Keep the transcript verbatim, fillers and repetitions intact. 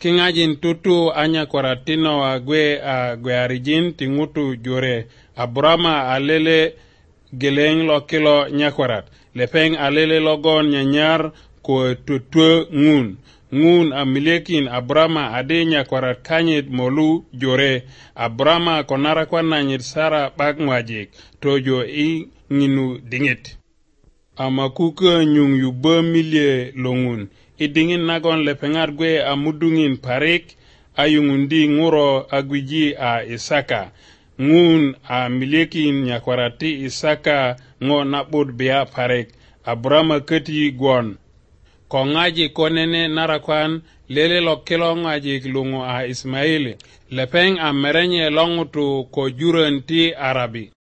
kingajin tutu anya kwaratino wa gwe a gwe arijin tingutu jure Abrama alele geleng lo kilo nyakwarat lepeng alele logon nyanyar ko tutwe ngun ngun a milekin Abrama ade nyakwarat kanyit molu jure Abrama konara kwa nanyit Sara bak mwajik tojo i nginu dingit ama kuka nyung yubba milye longun idingin nagon lepengar gwe amudungin parik ayungundi nguro agwiji a Isaka ngun a milekin nyakwarati Isaka ngo nabud biya parik Abrama kati gwan ko ngaji konene narakwan lele lo kilo ngaji lungu a Ismaili lepeng a merenye longutu ko juranti Arabi